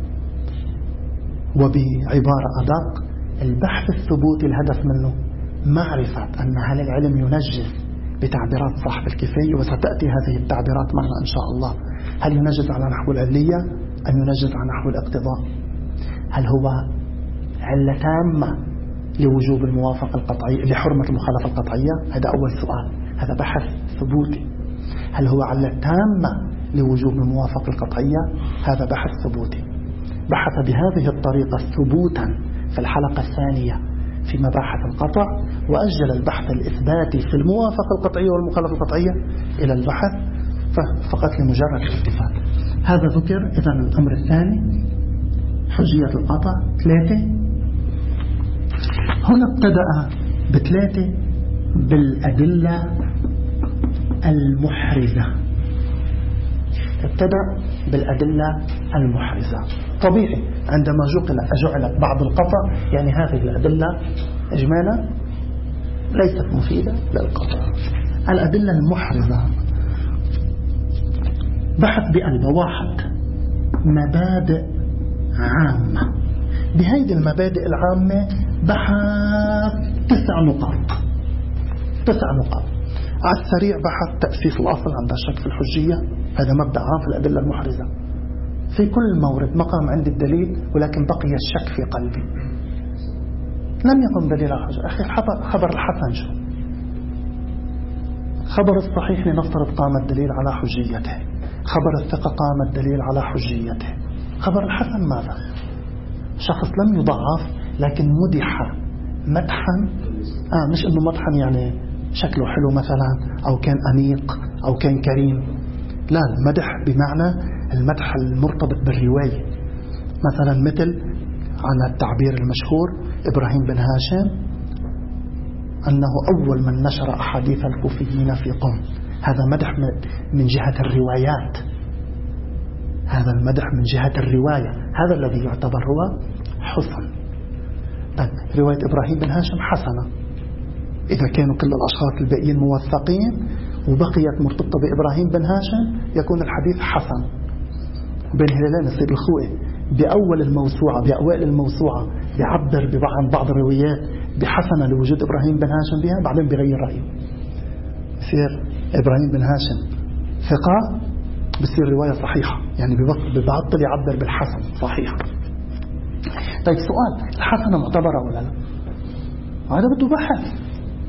وبعبارة أدق، البحث الثبوتي الهدف منه معرفة أن هل العلم ينجز بتعبيرات صاحب الكفاية، وستأتي هذه التعبيرات معنا إن شاء الله. هل ينجز على نحو العلية أم ينجز على نحو الاقتضاء؟ هل هو علة تامة لوجوب الموافقة القطعية لحرمة المخالفة القطعية؟ هذا أول سؤال، هذا بحث ثبوتي. هل هو علة تامة لوجوب الموافقة القطعية؟ هذا بحث ثبوتي. بحث بهذه الطريقة ثبوتا في الحلقة الثانية في مباحث القطع، وأجل البحث الإثباتي في الموافقة القطعية والمخالفة القطعية إلى البحث فقط لمجرد الاتفاق. هذا ذكر. إذن الأمر الثاني حجية القطع ثلاثة. هنا ابتدأ بثلاثة بالأدلة المحرزة. ابتدأ بالأدلة المحرزة. طبيعي عندما جعلت بعض القطع يعني هذه الأدلة إجمالا ليست مفيدة للقطع. الأدلة المحرزة بحث بقلبه واحد مبادئ عامة. بهذه المبادئ العامة بحث تسع نقاط تسع نقاط على السريع. بحث تأسيس الأصل عند الشك في الحجية، هذا مبدأ عام في الأدلة المحرزة. في كل مورد مقام عند الدليل ولكن بقي الشك في قلبي، لم يقم دليل على الحجة. أخي خبر الحسن شو؟ خبر الصحيح لنفترض قام الدليل على حجيته، خبر الثقة قام الدليل على حجيته. خبر الحسن ماذا؟ شخص لم يضعف لكن مدح مدحا، آه مش إنه مدحا يعني شكله حلو مثلا أو كان أنيق أو كان كريم، لا، المدح بمعنى المدح المرتبط بالرواية. مثلا مثل على التعبير المشهور إبراهيم بن هاشم أنه أول من نشر أحاديث الكوفيين في قم. هذا مدح من جهة الروايات، هذا المدح من جهة الرواية، هذا الذي يعتبر هو حسن. طيب رواية إبراهيم بن هاشم حسنة إذا كانوا كل الأشخاص الباقيين موثقين وبقيت مرتبطة بإبراهيم بن هاشم يكون الحديث حسن. بين هلالين يصير الخوئي بأول الموسوعة بأوائل الموسوعة بيعبر عن بعض الروايات بحسنة لوجود إبراهيم بن هاشم بها، بعدين بيغير رأيه، يصير إبراهيم بن هاشم ثقة بصير رواية صحيحة، يعني ببطل يعبر بالحسن صحيحة. طيب سؤال، الحسنة معتبرة ولا لا؟ هذا بده بحث.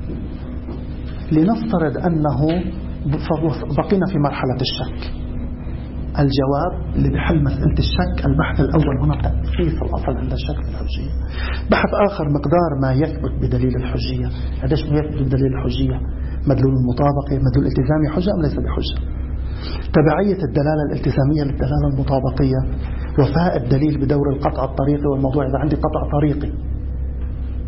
لنفترض أنه بقينا في مرحلة الشك. الجواب اللي بحل مسألة الشك البحث الأول هنا تأسيس الأصل عند الشك في الحجية. بحث آخر مقدار ما يثبت بدليل الحجية. قديش ما يثبت بدليل الحجية؟ مدلول المطابقة، مدلول الالتزامي حجة أم ليس بحجة؟ تبعية الدلالة الالتزامية للدلالة المطابقية، وفاء الدليل بدور القطع الطريقي والموضوع. إذا عندي قطع طريقي،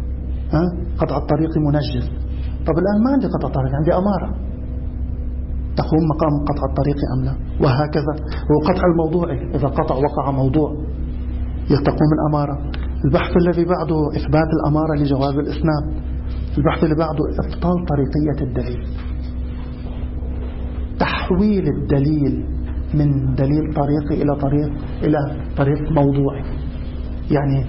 ها قطع الطريقي منجز. طب الآن ما عندي قطع طريقي، عندي أمارة. تقوم مقام قطع الطريق أم لا، وهكذا. وقطع الموضوع إذا قطع وقع موضوع تقوم الأمارة. البحث الذي بعده إثبات الأمارة لجواز الإسناد. البحث اللي بعده إبطال طريقية الدليل، تحويل الدليل من دليل طريقي إلى طريق إلى طريق موضوعي، يعني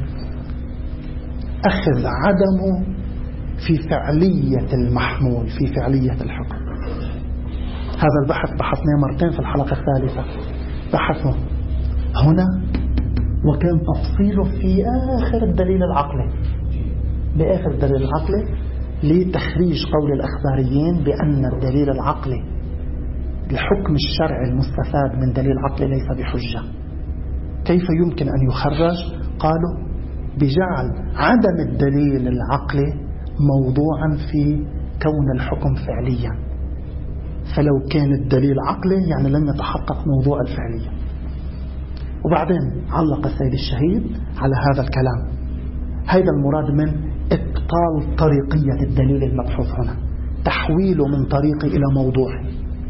أخذ عدمه في فعلية المحمول، في فعلية الحكم. هذا البحث بحثناه مرتين في الحلقة الثالثة، بحثه هنا وكان تفصيله في آخر الدليل العقلي، بآخر الدليل العقلي لتخريج قول الأخباريين بأن الدليل العقلي الحكم الشرعي المستفاد من دليل عقلي ليس بحجة. كيف يمكن أن يخرج؟ قالوا بجعل عدم الدليل العقلي موضوعا في كون الحكم فعليا، فلو كان الدليل عقلي يعني لم يتحقق موضوع الفعلية. وبعدين علق السيد الشهيد على هذا الكلام، هذا المراد من إبطال طريقية الدليل المبحوث هنا، تحويله من طريقي إلى موضوعي.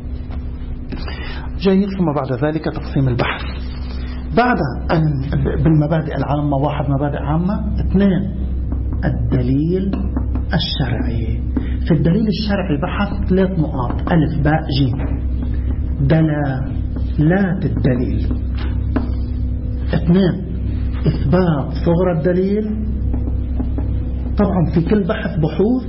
جيد. ثم بعد ذلك تقسيم البحث بعد أن بالمبادئ العامة، واحد مبادئ عامة، اثنين الدليل الشرعي. في الدليل الشرعي بحث ثلاث نقاط: ألف باء جيم. دلالات الدليل. اثنين إثبات صغر الدليل. طبعا في كل بحث بحوث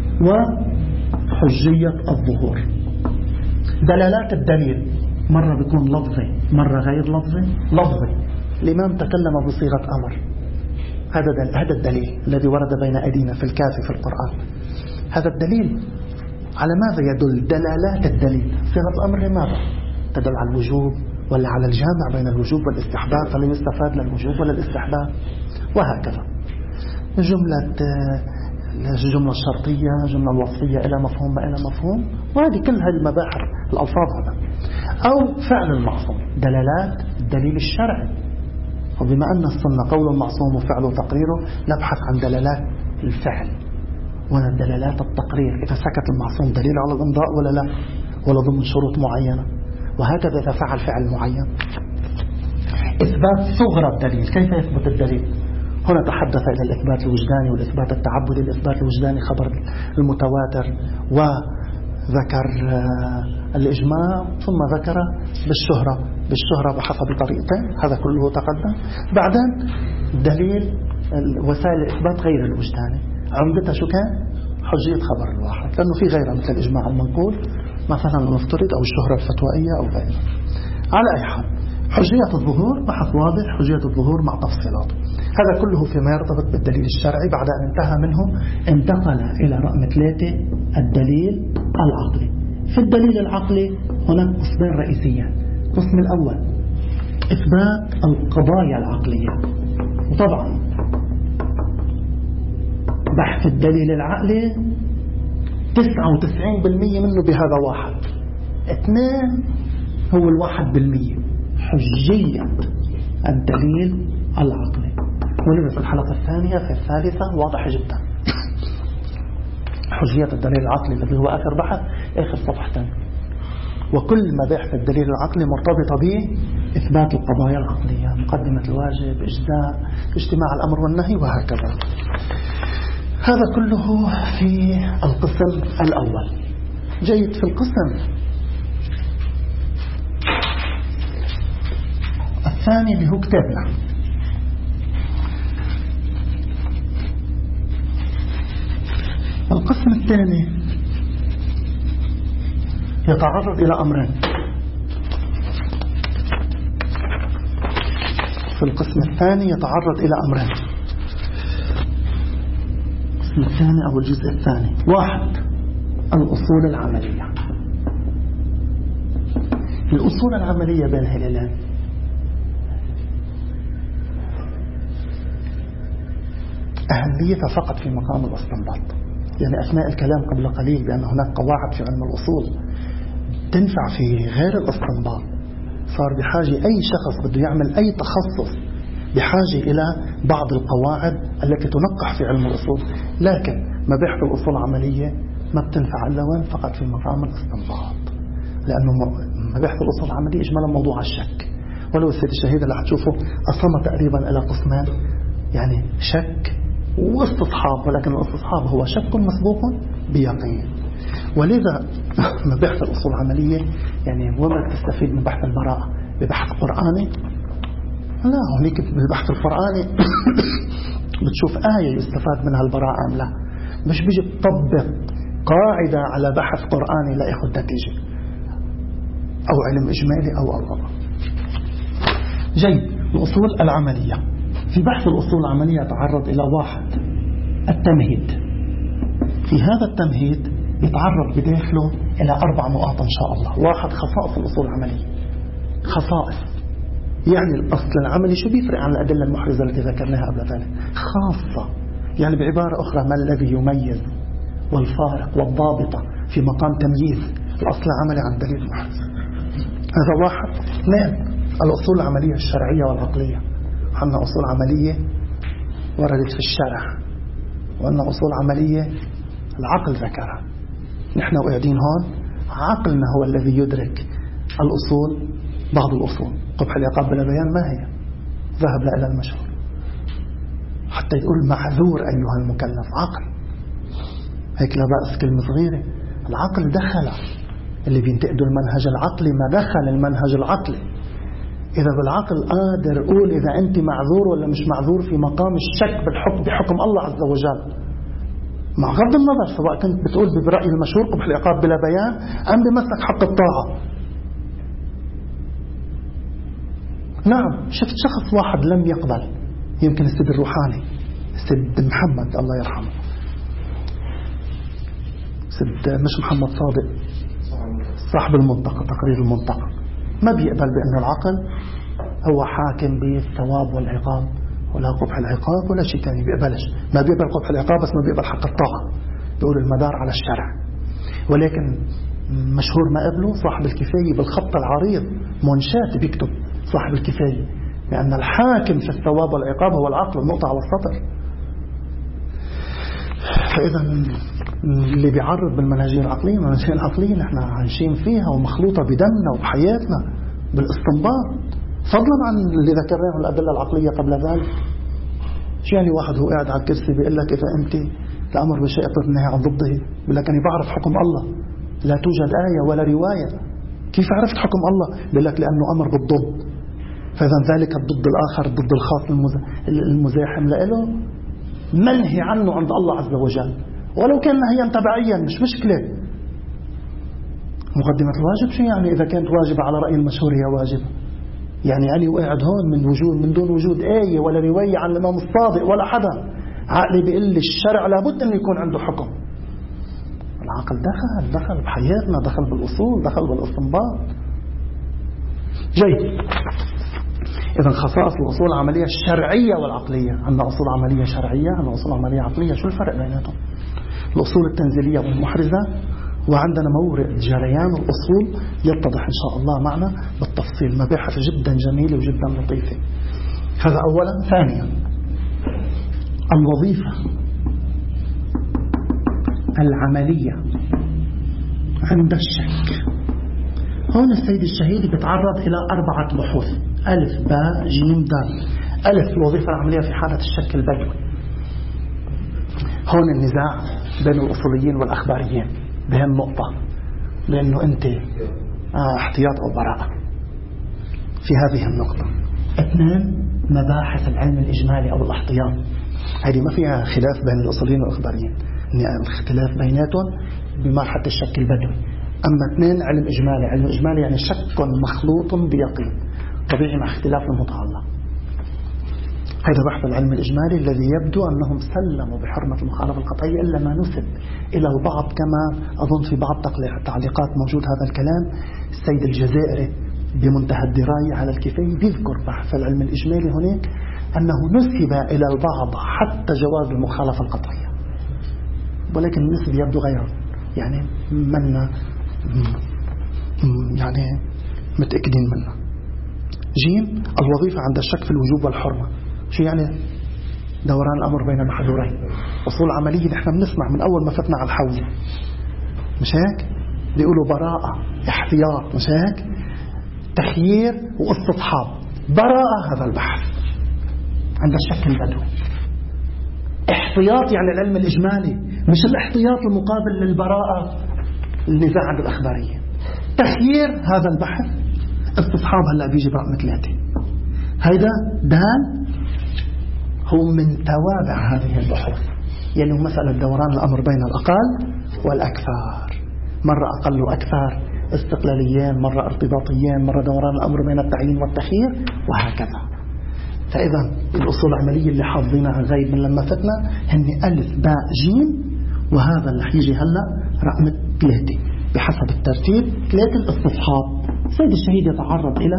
وحجية الظهور. دلالات الدليل مرة بيكون لفظي مرة غير لفظي. لفظي، الإمام تكلم بصيغة أمر، هذا هذا الدليل الذي ورد بين أيدينا في الكافي في القرآن. هذا الدليل على ماذا يدل؟ دلالات الدليل. صيغة الأمر لماذا؟ تدل على الوجوب ولا على الجامع بين الوجوب والاستحباب، فلا يستفاد للوجوب ولا الاستحباب، وهكذا. جملة الجملة الشرطية، جملة الوصفية إلى مفهوم ما إلى مفهوم، وهذه كل هذه المباحث الألفاظ هذا. أو فعل المعصوم، دلالات الدليل الشرعي. وبما أن السنة قول المعصوم وفعله وتقريره، نبحث عن دلالات الفعل وأن دلالات التقرير. إذا سكت المعصوم دليل على الإمضاء ولا لا، ولا ضمن شروط معينة، وهكذا إذا فعل فعل معين. إثبات صغر الدليل، كيف يثبت الدليل؟ هنا تحدث إلى الإثبات الوجداني والإثبات التعبدي. الإثبات الوجداني خبر المتواتر، وذكر الإجماع، ثم ذكر بالشهرة. بالشهرة بحسب طريقتين، هذا كله تقدم. بعدين دليل وسائل الإثبات غير الوجداني، عمدتها شو كان؟ حجية خبر الواحد، لأنه في غيرها مثل الإجماع المنقول مثلا المفترض أو الشهرة الفتوائية أو غيرها. على أي حال، حجية الظهور بحث واضح، حجية الظهور مع تفصيلاته. هذا كله فيما يرتبط بالدليل الشرعي. بعد أن انتهى منه انتقل إلى رقم ثلاثة، الدليل العقلي. في الدليل العقلي هناك قسمين رئيسيان. القسم الأول إثبات القضايا العقلية، وطبعا بحث الدليل العقلي تسعة وتسعين بالمئة منه بهذا واحد. اثنين هو الواحد بالمئة حجية الدليل العقلي، ولذا في الحلقة الثانية في الثالثة واضح جدا حجية الدليل العقلي الذي هو آخر بحث، آخر صفحتين. وكل مباحث الدليل العقلي مرتبطة بإثبات القضايا العقلية، مقدمة الواجب، إجزاء، اجتماع الأمر والنهي، وهكذا. هذا كله في القسم الأول. جيد. في القسم الثاني اللي هو كتابنا، القسم الثاني يتعرض إلى أمرين. في القسم الثاني يتعرض إلى أمرين. القسم الثاني أو الجزء الثاني، واحد الأصول العملية. الأصول العملية بين هلالين. أهميتها فقط في مقام الاستنباط، يعني أثناء الكلام قبل قليل بأن هناك قواعد في علم الأصول تنفع في غير الاستنباط. صار بحاجة أي شخص بده يعمل أي تخصص بحاجة إلى بعض القواعد التي تنقح في علم الأصول، لكن مباحث الأصول العملية ما بتنفع إلا وين؟ فقط في مقام الاستنباط. لأنه مباحث الأصول العملية إجمالا موضوع الشك. ولو السيد الشهيد اللي هتشوفه قسمه تقريبا إلى قسمان، يعني شك واستصحاب، ولكن الاستصحاب هو شك مسبوق بيقين. ولذا مباحث الأصول العملية يعني وما تستفيد من بحث البراءة ببحث قرآني؟ لا، هناك بالبحث القرآني بتشوف آية يستفاد منها البراءة أم لا، مش بيجي تطبق قاعدة على بحث قرآني لا يأخذ نتيجة، أو علم إجمالي أو أو أو جيد. الأصول العملية، في بحث الأصول العملية يتعرض إلى واحد التمهيد. في هذا التمهيد يتعرض بداخله إلى أربع نقاط إن شاء الله. واحد خصائص الأصول العملية. خصائص يعني الأصل العملي شو بيفرق عن الأدلة المحرزة التي ذكرناها قبل ذلك؟ خاصة، يعني بعبارة أخرى ما الذي يميز والفارق والضابطة في مقام تمييز الأصل العملي عن دليل محرز. هذا واحد. اثنين الأصول العملية الشرعية والعقلية. عندنا أصول عملية وردت في الشرع، وأن أصول عملية العقل ذكرها. نحن قاعدين هون عقلنا هو الذي يدرك الأصول، بعض الأصول. قبح العقاب بلا بيان ما هي؟ ذهب إلى المشهور حتى يقول معذور أيها المكلف. عقل هيك لا بأس كلمة صغيرة. العقل دخل، اللي بينتقدوا المنهج العقلي ما دخل المنهج العقلي. إذا بالعقل قادر أقول إذا أنت معذور ولا مش معذور في مقام الشك بالحكم بحكم الله عز وجل، مع غض النظر سواء كنت بتقول برأي المشهور قبح العقاب بلا بيان أم بمسك حق الطاعة. نعم، شفت شخص واحد لم يقبل، يمكن السيد الروحاني، السيد محمد الله يرحمه، سيد مش محمد صادق صاحب المنطقة، تقرير المنطقة، ما بيقبل بأن العقل هو حاكم بالثواب والعقاب ولا قبح العقاب ولا شيء تاني، بيقبلش. ما بيقبل قبح العقاب بس ما بيقبل حق الطاعة، بيقول المدار على الشرع. ولكن مشهور ما قبله صاحب الكفاية بالخط العريض منشات بيكتب صاحب الكفاية لأن الحاكم في الثواب والعقاب هو العقل، النقطة على السطر. فإذا اللي بيعرض بالمنهجية العقلية، المنهجية العقلية نحن عايشين فيها ومخلوطة بدمنا وبحياتنا بالاستنباط، فضلا عن اللي ذكرناه الأدلة العقلية قبل ذلك. شو يعني واحد هو قاعد على الكرسي بيقول لك إذا أنت الأمر بشيء تنهي عن ضده، بيقول لك أنا بعرف حكم الله، لا توجد آية ولا رواية. كيف عرفت حكم الله؟ بيقول لك لأنه أمر بالضد، فإذا ذلك الضد الآخر الضد الخاص المزاحم له منهي عنه عند الله عز وجل، ولو كان نهيا تبعيا مش مشكلة. مقدمة الواجب شو يعني؟ إذا كانت واجبة على رأي المشهور هي واجبة، يعني أنا وقاعد هون من وجود من دون وجود آية ولا رواية عن الإمام الصادق ولا حدا، عقلي بيقول لي الشرع لابد أن يكون عنده حكم. العقل دخل دخل بحياتنا، دخل بالأصول، دخل بالاستنباط. جيد. إذا خصائص الأصول العملية الشرعية والعقلية. عندنا أصول عملية شرعية، عندنا أصول عملية عقلية. شو الفرق بيناتهم؟ الأصول التنزيلية والمحرزة، وعندنا مورد جريان الأصول يتضح إن شاء الله معنا بالتفصيل. مباحث جدا جميلة وجدا لطيفة. هذا أولا. ثانيا الوظيفة العملية عند الشك. هون السيد الشهيد بيتعرض إلى أربعة بحوث: ألف باء جيم دال. ألف الوظيفة العملية في حالة الشك البدوي. هون النزاع بين الأصوليين والأخباريين بهالنقطة، لأنه أنت آه احتياط أو براءة في هذه النقطة. اثنين مباحث العلم الإجمالي أو الاحتياط. هذه ما فيها خلاف بين الأصوليين والأخباريين، الاختلاف بيناتهم بمرحلة الشك البدوي. أما اثنين علم إجمالي. علم إجمالي يعني شك مخلوط بيقين، طبيعي مع اختلاف المتعلق. هذا بحث العلم الإجمالي الذي يبدو أنهم سلموا بحرمة المخالفة القطعية إلا ما نسب إلى البعض، كما أظن في بعض التعليقات موجود هذا الكلام. السيد الجزائري بمنتهى الدراية على الكفاية بيذكر بحث العلم الإجمالي هناك أنه نسب إلى البعض حتى جواز المخالفة القطعية، ولكن النسب يبدو غير يعني من يعني متأكدين منه. جيم الوظيفة عند الشك في الوجوب والحرمة. شو يعني؟ دوران الأمر بين المحذورين. أصول عملية نحن بنسمع من أول ما فتنا على الحوزة، مش هيك؟ بيقولوا براءة احتياط، مش هيك؟ تخيير واستصحاب. براءة هذا البحث عند الشك البدوي، احتياط يعني العلم الإجمالي، مش الاحتياط المقابل للبراءة النزاع عند الأخبارية. تخيير هذا البحث، استصحاب هلا بيجي برقم ثلاثة. هيدا دال هو من توابع هذه البحوث، يعني هو مسألة دوران الأمر بين الأقل والأكثر، مرة أقل وأكثر استقلاليين، مرة ارتباطيين، مرة دوران الأمر بين التعيين والتخيير، وهكذا. فإذا الأصول العملية اللي حافظينها غيب من لما فتنا هن ألف باء جيم، وهذا اللي حيجي هلأ رقم ثلاثة بحسب الترتيب. ثلاثة الاستصحاب. سيد الشهيد يتعرض إلى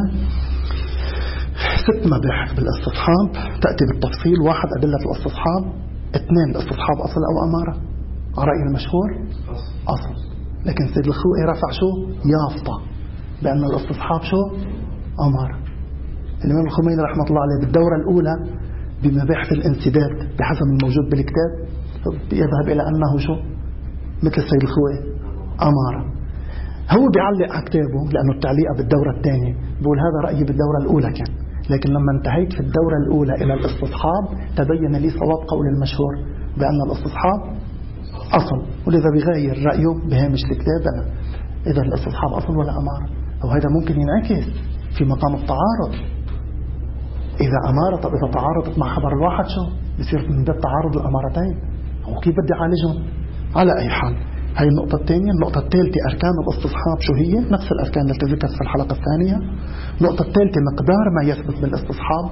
ست مباحث بالاستصحاب تأتي بالتفصيل. واحد أدلة الاستصحاب، اثنين الاستصحاب أصل أو أمارة، على رأي المشهور أصل، لكن سيد الخوئي رفع شو يافطة بأن الاستصحاب شو أمارة. الإمام الخميني رحمة الله عليه بالدورة الأولى بمباحث الانسداد بحسب الموجود بالكتاب يذهب إلى أنه شو مثل السيد الخوئي أمارة. هو بيعلق على كتابه لأنه التعليق بالدورة الثانية بيقول هذا رأيي بالدورة الأولى كان، لكن لما انتهيت في الدورة الأولى إلى الاستصحاب تبين لي صواب قول المشهور بأن الاستصحاب أصل، ولذا بغير رأيه بهامش الكتاب أنا إذا الاستصحاب أصل ولا أمارة. أو هذا ممكن ينعكس في مقام التعارض. إذا أمارة، طب إذا تعارضت مع خبر الواحد شو بيصير من باب تعارض الأمارتين، أو كيف بدي أعالجهم؟ على أي حال هاي النقطة الثانية. النقطة الثالثة أركان الاستصحاب شو هي؟ نفس الأركان التي ذكرت في الحلقة الثانية. النقطة الثالثة مقدار ما يثبت بالاستصحاب.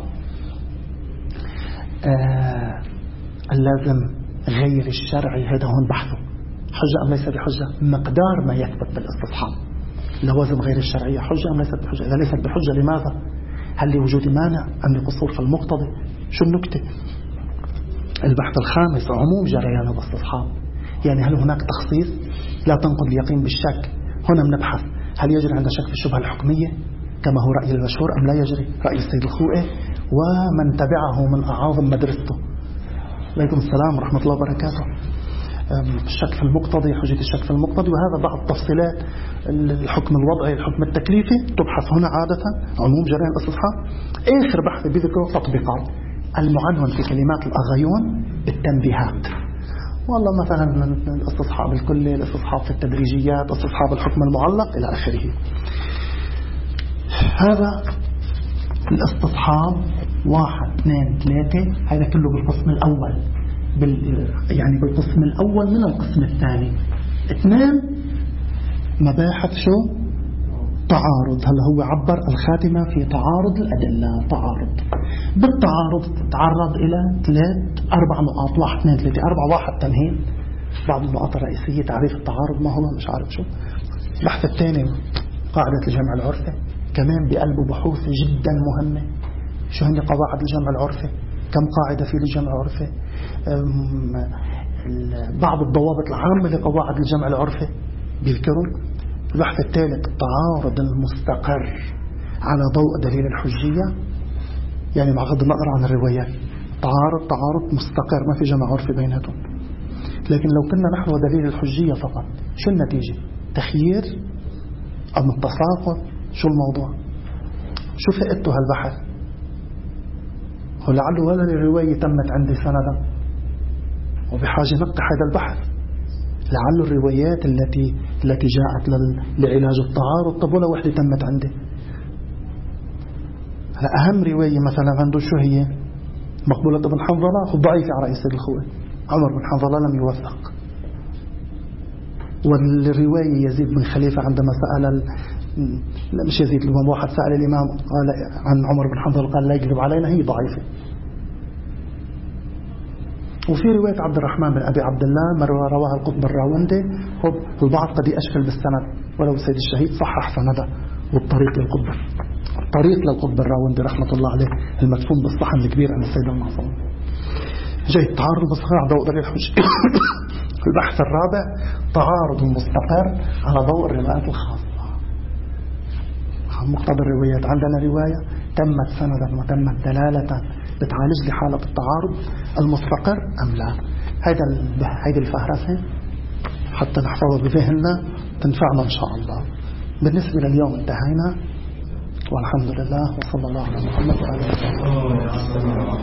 آه اللازم غير الشرعي، هذا هون بحثه حجة أم ليس بحجة. مقدار ما يثبت بالاستصحاب، لوازم غير الشرعية حجة أم ليست بحجة؟ إذا ليست بحجة لماذا؟ هل لوجود مانع أم لقصور في المقتضي؟ شو النكتة؟ البحث الخامس عموم جريان الاستصحاب، يعني هل هناك تخصيص لا تنقض اليقين بالشك؟ هنا بنبحث هل يجري عند شك في الشبهة الحكمية كما هو رأي المشهور أم لا يجري؟ رأي السيد الخوئي ومن تبعه من أعاظم مدرسته. عليكم السلام ورحمة الله وبركاته. الشك في المقتضي، حجة الشك في المقتضي، وهذا بعض تفصيلات الحكم الوضعي الحكم التكليفي تبحث هنا عادة عموم جريان الاستصحاب. آخر بحث بذكره تطبيقات المعنون في كلمات الأغيون بالتنبيهات. والله مثلا الاستصحاب الكلي، الاستصحاب في التدريجيات، استصحاب الحكم المعلق إلى آخره. هذا الاستصحاب واحد اثنين ثلاثة، هذا كله بالقسم الأول بال يعني بالقسم الأول من القسم الثاني. اثنين مباحث شو تعارض. هلا هو عبر الخاتمة في تعارض الأدلة. تعارض بالتعارض تتعرض إلى ثلاث أربع نقاط. واحد اثنين ثلاثة أربعة. واحد تمهيد بعض النقاط الرئيسية، تعريف التعارض ما هو مش عارف شو. البحث الثاني قاعدة الجمع العرفي، كمان بقلبه بحوث جدا مهمة. شو هي قواعد الجمع العرفي؟ كم قاعدة في الجمع العرفي؟ بعض الضوابط العامة لقواعد الجمع العرفي بيذكرون. البحث الثالث التعارض المستقر على ضوء دليل الحجية، يعني مع غض النظر عن الروايات. تعارض تعارض مستقر ما في جمع عرفي بيناتهم. لكن لو كنا نحن دليل الحجية فقط شو النتيجة؟ تخيير أم التساقط؟ شو الموضوع؟ شو فائدته هالبحث؟ ولعله ولا الرواية تمت عندي سندا، وبحاجة نقح هذا البحث. لعل الروايات التي التي جاءت لعلاج التعارض طب ولا وحدة تمت عندي. أهم رواية مثلا عنده شو هي؟ مقبولة بن حنظلة ضعيفة على رأي السيد الخوئي. عمر بن حنظلة لم يوثق. والرواية يزيد بن خليفة عندما سأل مش يزيد الإمام واحد سأل الإمام قال عن عمر بن حنظلة قال لا يكذب علينا، هي ضعيفة. وفي رواية عبد الرحمن بن أبي عبد الله رواها القطب الراوندي، البعض قد يشكل بالسند ولو السيد الشهيد صحح سنده والطريق للقطب الطريق للقطب الراوندي رحمة الله عليه المدفون بالصحن الكبير عن السيد المعصوم. جاي التعارض المستقر على ضوء دليل الحجة. البحث الرابع تعارض مستقر على ضوء الروايات الخاصة. مقتضى الروايات عندنا رواية تمت سندا وتمت دلالة بتعالج لي حالة التعارض المستقر أم لا. هيدا هيدي الفهرسة حتى نحفظها بذهننا تنفعنا إن شاء الله. بالنسبة لليوم انتهينا، والحمد لله، وصلى الله على محمد وآله وسلم.